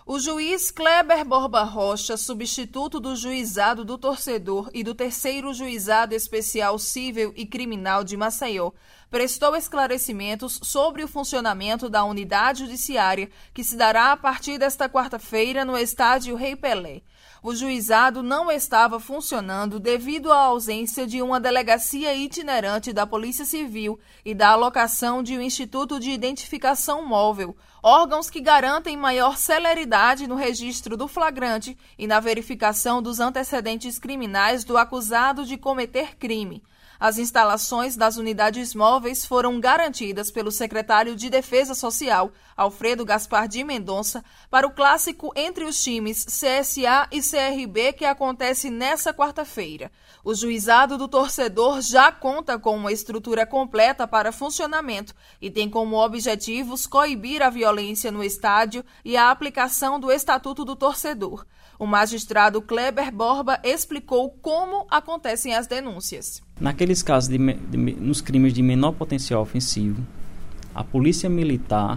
O juiz Kleber Borba Rocha, substituto do Juizado do Torcedor e do Terceiro Juizado Especial Cível e Criminal de Maceió, prestou esclarecimentos sobre o funcionamento da unidade judiciária que se dará a partir desta quarta-feira no estádio Rei Pelé. O juizado não estava funcionando devido à ausência de uma delegacia itinerante da Polícia Civil e da alocação de um Instituto de Identificação Móvel, órgãos que garantem maior celeridade no registro do flagrante e na verificação dos antecedentes criminais do acusado de cometer crime. As instalações das unidades móveis foram garantidas pelo secretário de Defesa Social, Alfredo Gaspar de Mendonça, para o clássico entre os times CSA e CRB que acontece nesta quarta-feira. O Juizado do Torcedor já conta com uma estrutura completa para funcionamento e tem como objetivos coibir a violência no estádio e a aplicação do Estatuto do Torcedor. O magistrado Kleber Borba explicou como acontecem as denúncias. Naqueles casos, nos crimes de menor potencial ofensivo, a polícia militar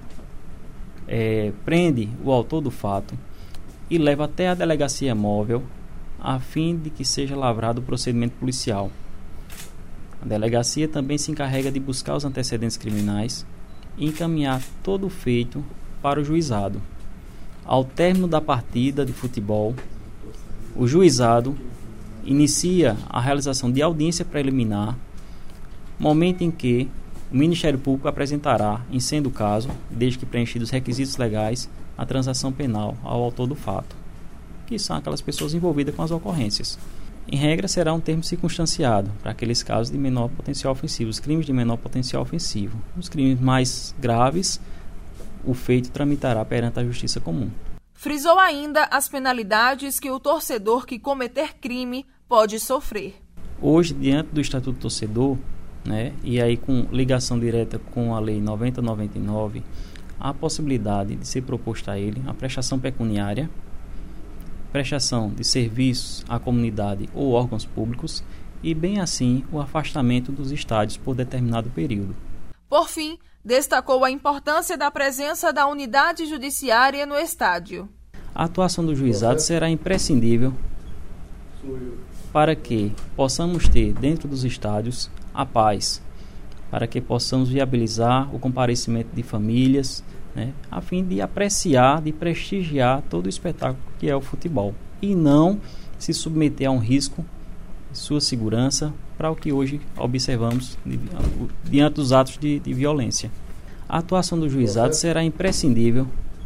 prende o autor do fato e leva até a delegacia móvel a fim de que seja lavrado o procedimento policial. A delegacia também se encarrega de buscar os antecedentes criminais e encaminhar todo o feito para o juizado. Ao término da partida de futebol, o juizado inicia a realização de audiência preliminar, momento em que o Ministério Público apresentará, em sendo o caso, desde que preenchidos os requisitos legais, a transação penal ao autor do fato, que são aquelas pessoas envolvidas com as ocorrências. Em regra, será um termo circunstanciado para aqueles casos de menor potencial ofensivo, os crimes de menor potencial ofensivo. Os crimes mais graves, o feito tramitará perante a Justiça Comum. Frisou ainda as penalidades que o torcedor que cometer crime pode sofrer. Hoje, diante do Estatuto do Torcedor, e aí com ligação direta com a Lei 9099, há a possibilidade de ser proposta a ele a prestação pecuniária, prestação de serviços à comunidade ou órgãos públicos e, bem assim, o afastamento dos estádios por determinado período. Por fim, destacou a importância da presença da unidade judiciária no estádio. A atuação do juizado será imprescindível para que possamos ter dentro dos estádios a paz, para que possamos viabilizar o comparecimento de famílias, a fim de apreciar, de prestigiar todo o espetáculo que é o futebol e não se submeter a um risco de sua segurança para o que hoje observamos diante dos atos de violência. A atuação do juizado será imprescindível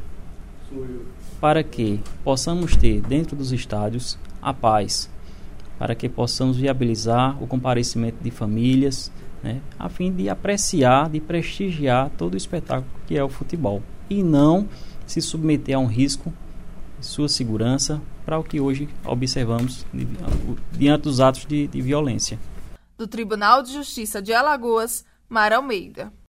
para que possamos ter dentro dos estádios a paz, para que possamos viabilizar o comparecimento de famílias, a fim de apreciar, de prestigiar todo o espetáculo que é o futebol e não se submeter a um risco de sua segurança para o que hoje observamos diante dos atos de violência. Do Tribunal de Justiça de Alagoas, Mara Almeida.